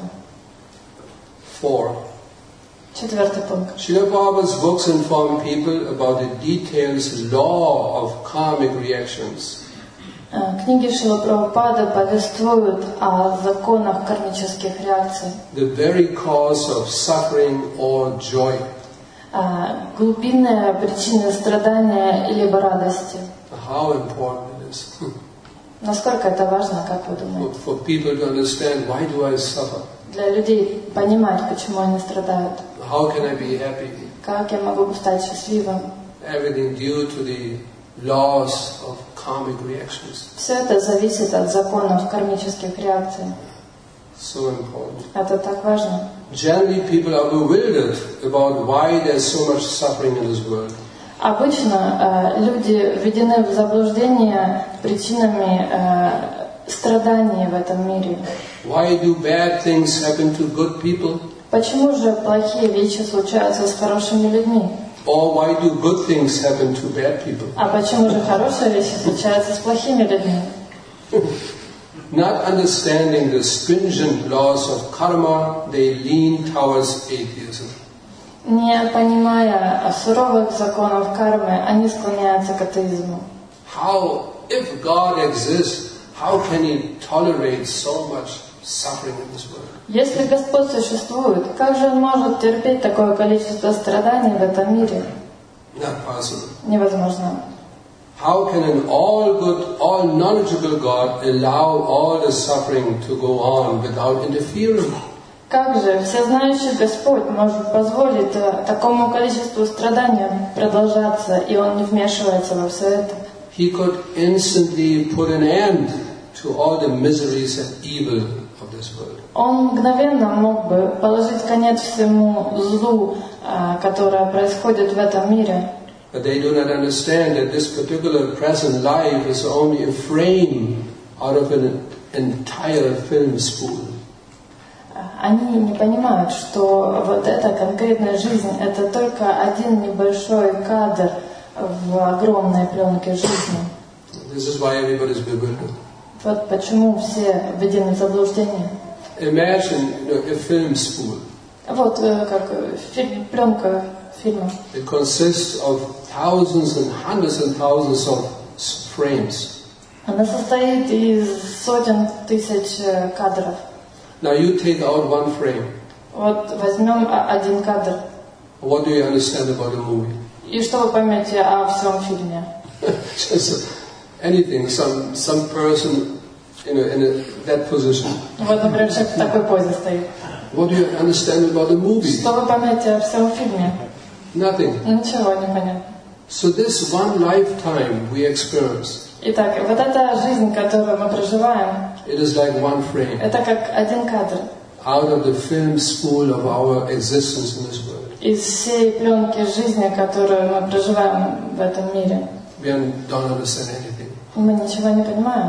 Four. Четвертый пункт. Srila Prabhupada's books inform people about the details law of karmic reactions. Э, Книги Шрила Прабхупады повествуют о законах кармических реакций, The very cause of suffering or joy. э, глубинные причины страдания либо радости. How important it is Насколько это важно, как вы for, думаете? for people to understand why do I suffer? Для людей понимать, почему они страдают. How can I be happy? Как я могу стать счастливым? Everything due to the laws of karmic reactions. Все это зависит от законов кармических реакций. So important. Это так важно. Generally, people are bewildered about why there's so much suffering in this world. Обычно э, люди введены в заблуждение причинами э, страданий в этом мире. Why do bad things happen to good people? Почему же плохие вещи случаются с хорошими людьми? Or why do good things happen to bad people? А почему же хорошие вещи случаются с плохими людьми? Not understanding the stringent laws of karma, they lean towards atheism. Не понимая суровых законов кармы, они склоняются к атеизму. How, if God exists, how can He tolerate so much suffering in this world? Если Господь существует, как же Он может терпеть такое количество страданий в этом мире? Not possible. Невозможно. How can an all-good, all-knowledgeable God allow all the suffering to go on without interfering? Как же всезнающий Господь может позволить э, такому количеству страданий продолжаться, и Он не вмешивается во все это? He could instantly put an end to all the miseries and evil of this world. Он мгновенно мог бы положить конец всему злу, э, которое происходит в этом мире. But they do not understand that this particular present life is only a frame out of an entire film spool. Они не понимают, что вот эта конкретная жизнь – это только один небольшой кадр в огромной пленке жизни. This is why everybody is bewildered. Вот почему все введены в заблуждение. Imagine, you know, a film spool. Вот э, как э, фильм, пленка фильма. It consists of thousands and hundreds and thousands of s- frames. Она состоит из сотен тысяч э, кадров. Now you take out one frame. Вот возьмем а, один кадр. What do you understand about a movie? И что вы поймете о всем фильме? Just anything, some some person, you know, in a, that position. Вот, например, человек в такой позе стоит. What do you understand about the movie? Что вы поймете о всем фильме? Nothing. Ничего не понятно. So this one lifetime we experience, Итак, вот эта жизнь, которую мы проживаем, it is like one frame это как один кадр out of the film spool of our existence in this world. из всей пленки жизни, которую мы проживаем в этом мире. We don't understand anything. Мы ничего не понимаем.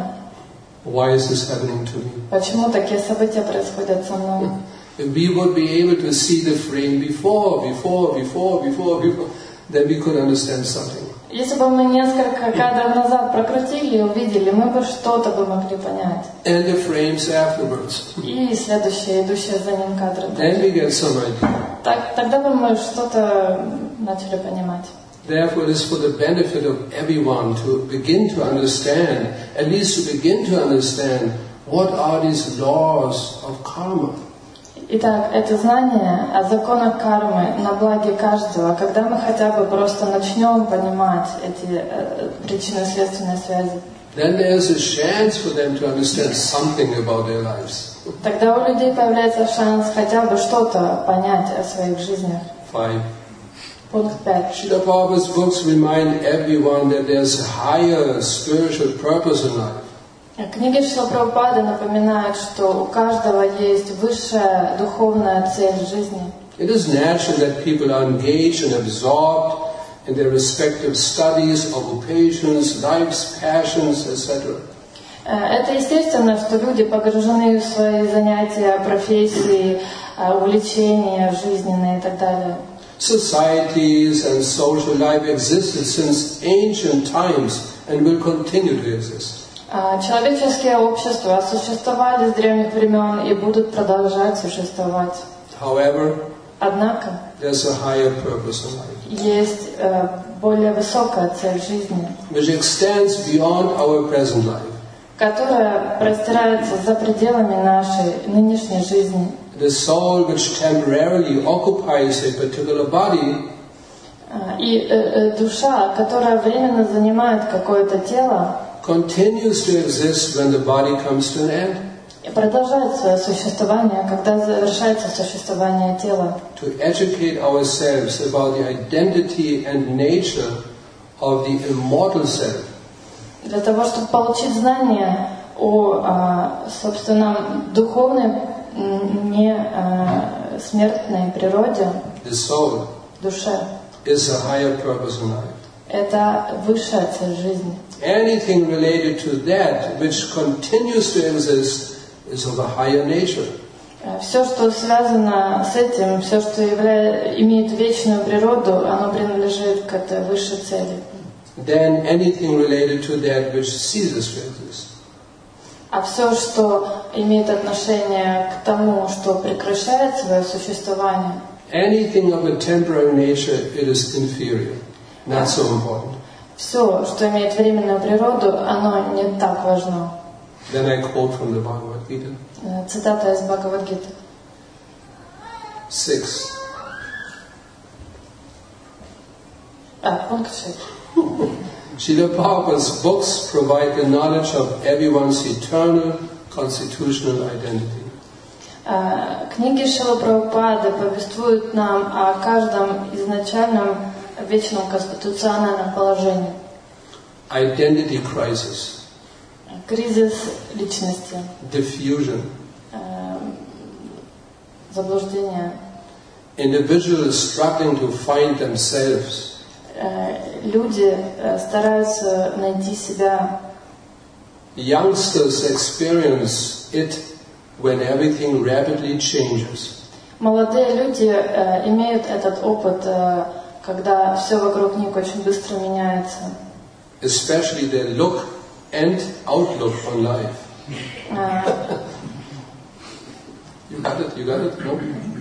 Why is this happening to me? Почему такие события происходят со мной? If we would be able to see the frame before, before, before, before, before, then we could understand something. Если бы мы несколько кадров назад прокрутили и увидели, мы бы что-то бы могли понять. And the frames afterwards. И следующие, идущие за ним кадры. Then we get some idea. Так, тогда бы мы что-то начали понимать. Therefore, it is for the benefit of everyone to begin to understand, at least to begin to understand, what are these laws of karma. Итак, это знание о законах кармы на благе каждого, когда мы хотя бы просто начнем понимать эти э, причинно-следственные связи, Then there's a chance for them to understand something about their lives. тогда у людей появляется шанс хотя бы что-то понять о своих жизнях. Five. Пункт пять. Srila Prabhupada's books remind everyone that there's a higher spiritual purpose in life. Книги Шрила Прабхупады напоминают, что у каждого есть высшая духовная цель жизни. It is natural that people are engaged and absorbed in their respective studies, occupations, life's passions, et cetera. Это естественно, что люди погружены в свои занятия, профессии, увлечения жизненные и так далее. Societies and social life existed since ancient times and will continue to exist. Человеческие общества существовали с древних времен и будут продолжать существовать. However, однако there's a higher purpose in life, есть э, более высокая цель жизни, which extends beyond our present life. которая простирается за пределами нашей нынешней жизни. The soul which temporarily occupies a particular body И э, э, душа, которая временно занимает какое-то тело, continues to exist when the body comes to an end. и продолжает свое существование, когда завершается существование тела. To educate ourselves about the identity and nature of the immortal self. Для того, чтобы получить знания о, а, собственном духовной, не а, смертной природе, The soul душе, is a higher purpose in life. это высшая цель жизни. Anything related to that which continues to exist is of a higher nature. Все, что связано с этим, все, что явля... имеет вечную природу, оно принадлежит к этой высшей цели. Than anything related to that which ceases to exist. А все, что имеет отношение к тому, что прекращает свое существование, Anything of a temporary nature, it is inferior, not so important. все, что имеет временную природу, оно не так важно. Then I quote from the Bhagavad Gita. Цитата из Бхагавад-гиты. Six. А, пункт шесть. Srila Prabhupada's books provide the knowledge of everyone's eternal constitutional identity. Книги Шрилы Прабхупады повествуют нам о каждом изначальном вечном конституциональном положении. Identity crisis. Кризис личности. Diffusion. Заблуждение. Individuals struggling to find themselves. Люди стараются найти себя. Youngsters experience it when everything rapidly changes. Молодые люди имеют этот опыт, когда все вокруг них очень быстро меняется. Especially their look and outlook on life. You got it? You got it? No?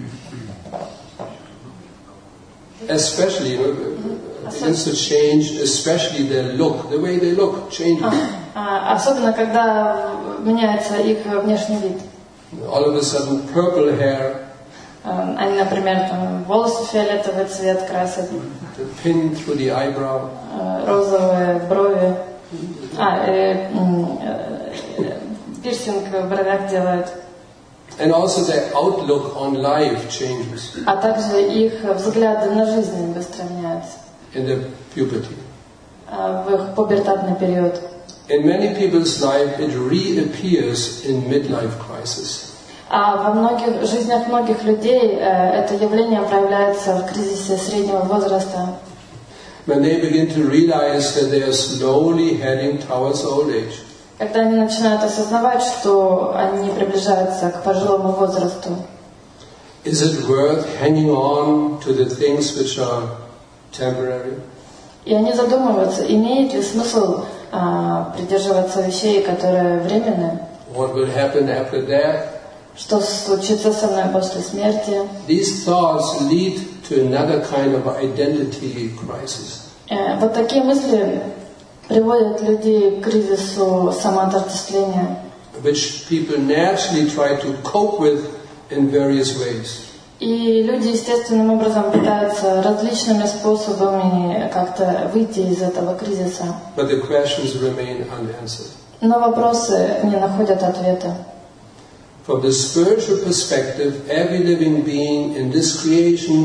Especially, you know, begins to change, especially their look, the way they look changes. Особенно, когда меняется их внешний вид. All of a sudden, purple hair. Они, например, там, волосы фиолетовый цвет красят. The pin through the eyebrow. Розовые брови. А, э, э, пирсинг в бровях делают. And also their outlook on life changes. А также их взгляды на жизнь быстро меняются. In the puberty. В их пубертатный период. In many people's life, it reappears in midlife crisis. А во многих жизнях многих людей это явление проявляется в кризисе среднего возраста. When they begin to realize that they are slowly heading towards old age. Когда они начинают осознавать, что они приближаются к пожилому возрасту. Is it worth hanging on to the things which are temporary? И они задумываются, имеет ли смысл а, придерживаться вещей, которые временные? What will happen after that? Что случится со мной после смерти? These thoughts lead to another kind of identity crisis. Э, вот такие мысли приводят людей к кризису самоотождествления. Which people naturally try to cope with in various ways. И люди естественным образом пытаются различными способами как-то выйти из этого кризиса. But the questions remain unanswered. Но вопросы не находят ответа. From the spiritual perspective, every living being in this creation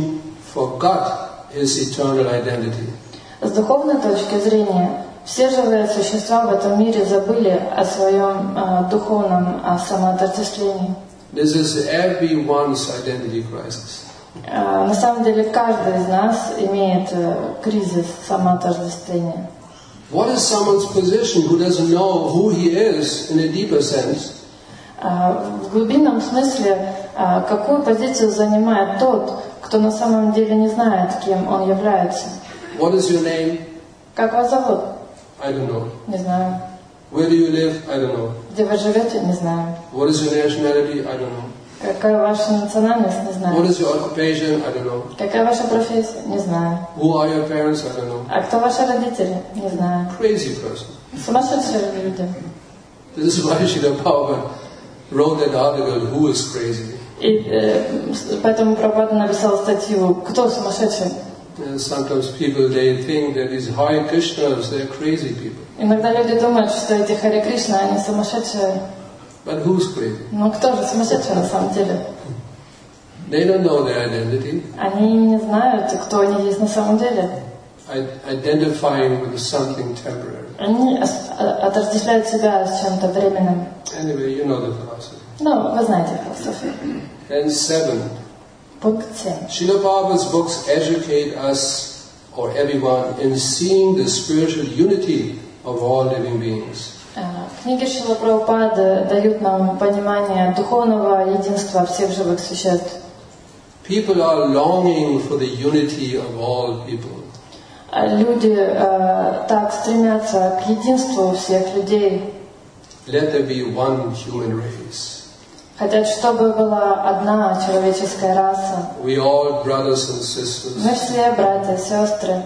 forgot his eternal identity. С духовной точки зрения, все живые существа в этом мире забыли о своем э, духовном о самоотождествлении. This is everyone's identity crisis. Э, на самом деле, каждый из нас имеет э, кризис самоотождествления. What is someone's position who doesn't know who he is in a deeper sense? Э, в глубинном смысле, э, какую позицию занимает тот, кто на самом деле не знает, кем он является? What is your name? Как вас зовут? I don't know. Не знаю. Where do you live? I don't know. Где вы живете? Не знаю. What is your nationality? I don't know. Какая ваша национальность? Не What знаю. is your occupation? I don't know. Какая ваша профессия? Не знаю. Who are your parents? I don't know. А кто ваши родители? Не знаю. Crazy person. Сумасшедшие люди. This is why Srila Prabhupada wrote that article, Who is Crazy? И э, поэтому Прабхупада написал статью «Кто сумасшедший?». And sometimes people, they think that these Hare Krishnas, they're crazy people. Иногда люди думают, что эти Харе Кришна, они сумасшедшие. But who's crazy? Но кто же сумасшедший на самом деле? They don't know their identity. Они не знают, кто они есть на самом деле. Identifying with something temporary. Они отождествляют себя с чем-то временным. Anyway, you know the philosophy. Ну, вы знаете философию. And seven. Пункт семь. Srila Prabhupada's books educate us, or everyone, in seeing the spiritual unity of all living beings. Книги Шрила Прабхупады дают нам понимание духовного единства всех живых существ. People are longing for the unity of all people. Люди э, так стремятся к единству всех людей. Let there be one human race. Хотят, чтобы была одна человеческая раса. We all brothers and sisters. Мы все братья и сестры.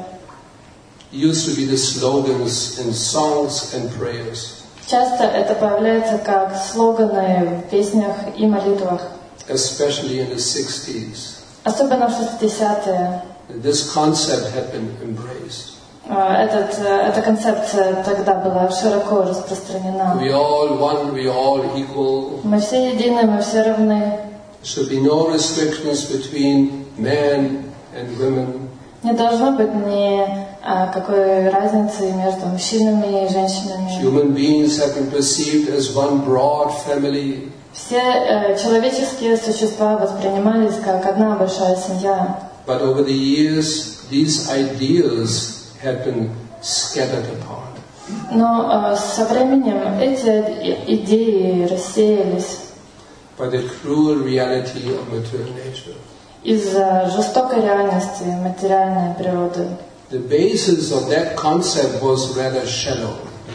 Used to be the slogans in songs and prayers. Часто это появляется как слоганы в песнях и молитвах. Especially in the sixties. Особенно в шестидесятые. This concept had been embraced. Этот, эта концепция тогда была широко распространена. We all one, we all equal. Мы все едины, мы все равны. There should be no restrictions between men and women. Не должно быть ни а, какой разницы между мужчинами и женщинами. Human beings have been perceived as one broad family. Все э, человеческие существа воспринимались как одна большая семья. But over the years, these ideals had been scattered apart. Но э, со временем эти идеи рассеялись by the cruel reality of material nature. из-за жестокой реальности материальной природы. The basis of that concept was rather shallow.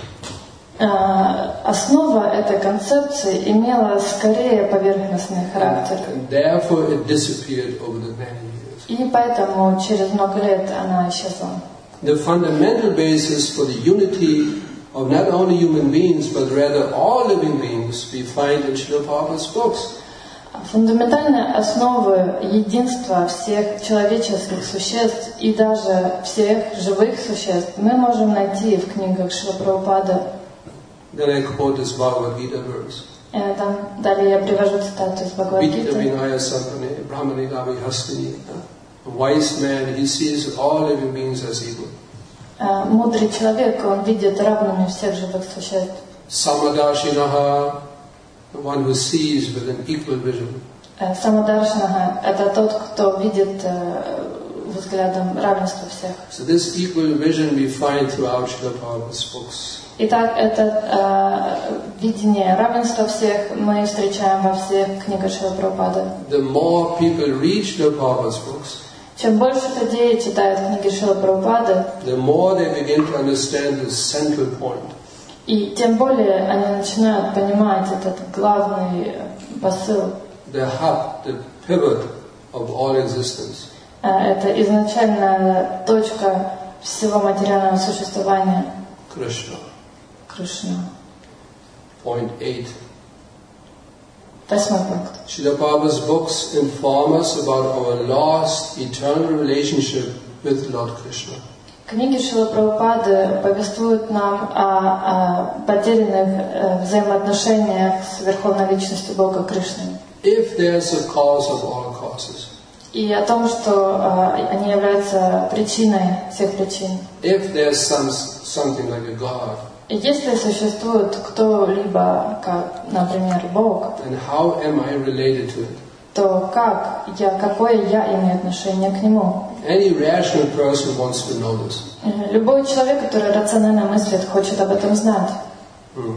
Э, основа этой концепции имела скорее поверхностный характер. And therefore it disappeared over the many years. И поэтому через много лет она исчезла. The fundamental basis for the unity of not only human beings, but rather all living beings, we find in Srila Prabhupada's books. Фундаментальные основы единства всех человеческих существ и даже всех живых существ мы можем найти в книгах Шрила Прабхупады. Then I quote this Bhagavad Gita verse. Э, Там, далее я привожу цитату из Бхагавад-гиты. Vitta Vinaya Sampane Brahmani Gavi Hastini. A wise man, he sees all living beings as equal. Э, Мудрый человек, он видит равными всех живых существ. Samadashinaha, the one who sees with an equal vision. Э, Самадаршинаха – это тот, кто видит э, взглядом равенство всех. So this equal vision we find throughout Srila Prabhupada's books. Итак, это э, видение равенства всех мы встречаем во всех книгах Шрила Прабхупады. The more people read Srila Prabhupada's books, Чем больше людей читают книги Шрила Прабхупады, the more they begin to understand the central point. и тем более они начинают понимать этот главный посыл. The hub, the pivot of all existence. Э, Это изначальная точка всего материального существования. Krishna. Кришна. Point eight. Восьмой пункт. Srila Prabhupada's books inform us about our lost eternal relationship with Lord Krishna. Книги Шрила Прабхупады повествуют нам о, о потерянных э, взаимоотношениях с Верховной Личностью Бога Кришной. If there's a cause of all causes, и о том, что э, они являются причиной всех причин. If there's some, something like a God, И если существует кто-либо, как, например, Бог, then how am I related to it? то как я, какое я имею отношение к Нему? Any rational person wants to know this. Э, Любой человек, который рационально мыслит, хочет об этом знать. Hmm.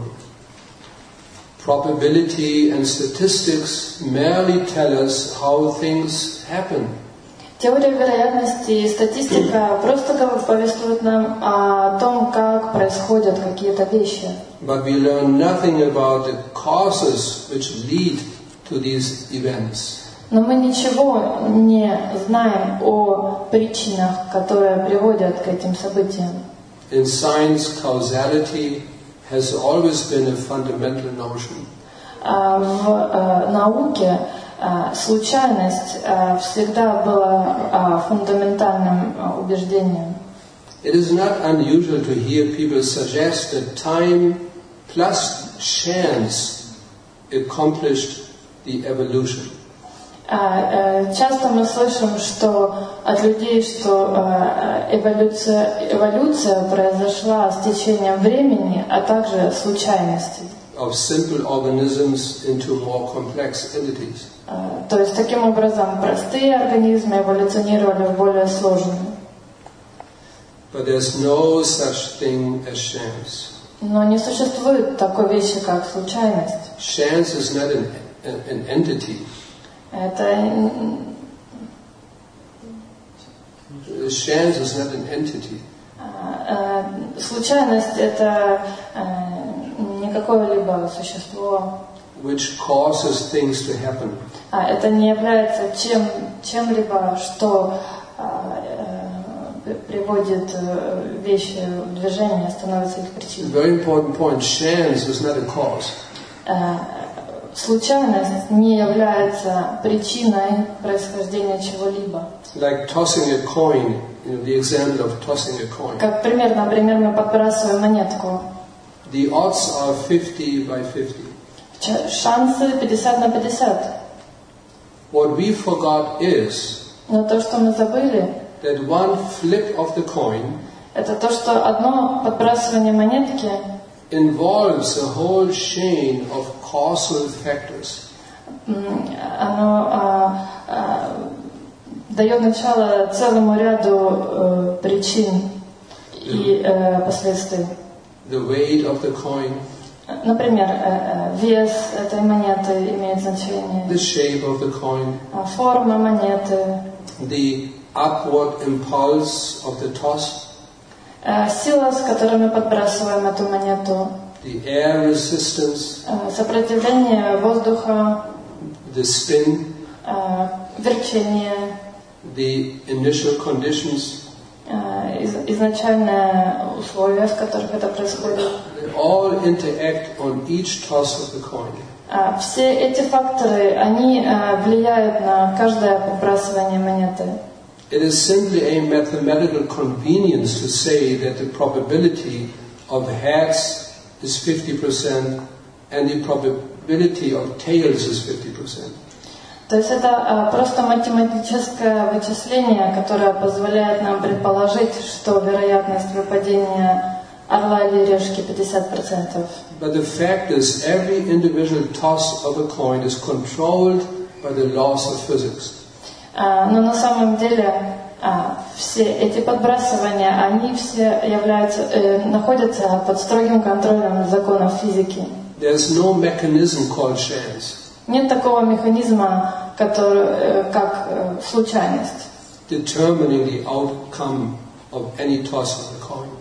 Probability and statistics merely tell us how things happen. Теория вероятности и статистика просто как повествуют нам о том, как происходят какие-то вещи. But we learn nothing about the causes which lead to these events. Но мы ничего не знаем о причинах, которые приводят к этим событиям. In science, causality has always been a fundamental notion. А в э, науке э, случайность э, всегда была э, фундаментальным э, убеждением. It is not unusual to hear people suggest that time plus chance accomplished the evolution. А, э, Часто мы слышим, что от людей, что э, эволюция, эволюция произошла с течением времени, а также случайностей. Of simple organisms into more complex entities. Э, То есть таким образом простые организмы эволюционировали в более сложные. But there's no such thing as chance. Но не существует такой вещи, как случайность. Chance is not an, an entity. Это Chance is not an entity. э, э, случайность это э, не какое-либо существо. Which causes things to happen. А это не является чем, чем-либо, что э, э, приводит э, вещи в движение, становится их причиной. Very important point. Chance is not a cause. Э, случайность не является причиной происхождения чего-либо. Like tossing a coin, you know, the example of tossing a coin. Как пример, например, мы подбрасываем монетку. The odds are fifty by fifty. Ч- Шансы пятьдесят на пятьдесят. What we forgot is Но то, что мы забыли, that one flip of the coin это то, что одно подбрасывание монетки involves a whole chain of causal factors. м, оно а, а, дает начало целому ряду э, причин и э, последствий. The weight of the coin, Например, э, э, вес этой монеты имеет значение, the shape of the coin, а, форма монеты, the upward impulse of the toss, э, сила, с которой мы подбрасываем эту монету, the air resistance, э, сопротивление воздуха, the spin, э, верчение, the initial conditions. э, из- изначальные условия, в которых это происходит. They all interact on each toss of the coin. А, Все эти факторы, они э, влияют на каждое подбрасывание монеты. It is simply a mathematical convenience to say that the probability of heads is fifty percent and the probability of tails is fifty percent. То есть это э, просто математическое вычисление, которое позволяет нам предположить, что вероятность выпадения орла или решки пятьдесят процентов. But the fact is, every individual toss of a coin is controlled by the laws of physics. А, Но на самом деле а, все эти подбрасывания, они все являются, э, находятся под строгим контролем законов физики. There's no mechanism called chance. Нет такого механизма, который, э, как э, случайность, Determining the outcome of any toss of the coin.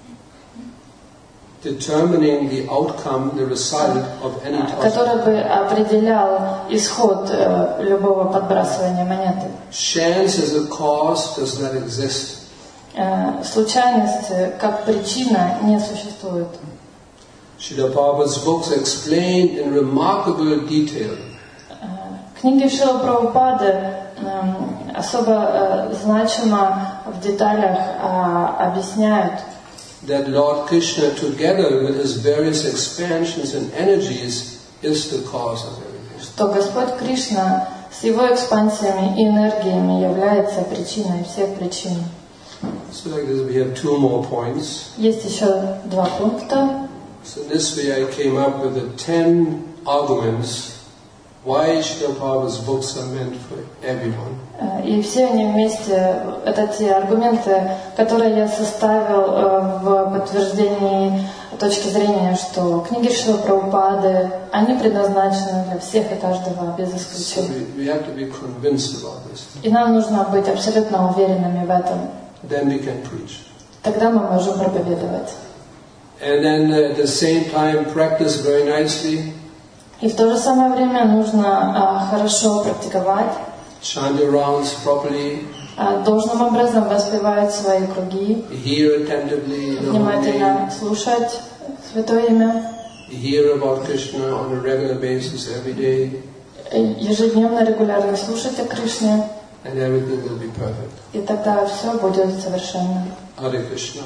Determining the outcome, the result of any toss. который бы определял исход э, любого подбрасывания монеты. Chance as a cause does not exist. Э, Случайность э, как причина не существует. Srila Prabhupada's books explain in remarkable detail Э, Книги Шрилы Прабхупады э, особо э, значимо в деталях э, объясняют, that Lord Krishna, together with his various expansions and energies, is the cause of everything. что Господь Кришна с Его экспансиями и энергиями является причиной всех причин. So like this, we have two more points. Есть еще два пункта. So this way I came up with the ten arguments why Srila Prabhupada's books are meant for everyone. И все они вместе, это те аргументы, которые я составил в подтверждении точки зрения, что книги Шрилы Прабхупады, они предназначены для всех и каждого, без исключения. So we have to be convinced about this. И нам нужно быть абсолютно уверенными в этом. Then we can preach. Тогда мы можем проповедовать. And then at the same time practice very nicely. И в то же самое время нужно а, хорошо практиковать, chant your rounds properly, а, должным образом воспевать свои круги, hear attentively the внимательно слушать Святое Имя, hear about Krishna on a regular basis every day, ежедневно, регулярно слушать о Кришне, and everything will be perfect. И тогда все будет совершенно. Hare Krishna.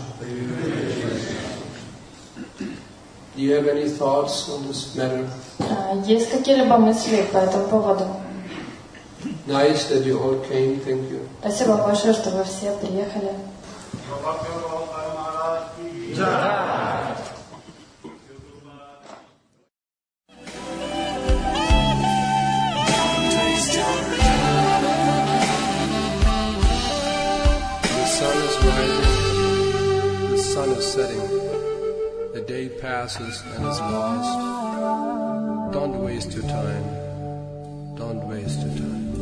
Do you have any thoughts on this matter? Есть какие-либо мысли по этому поводу? Nice that you all came. Thank you. Спасибо большое, что вы все приехали. The sun is rising. The sun is setting. The day passes and is lost. Don't waste your time. Don't waste your time.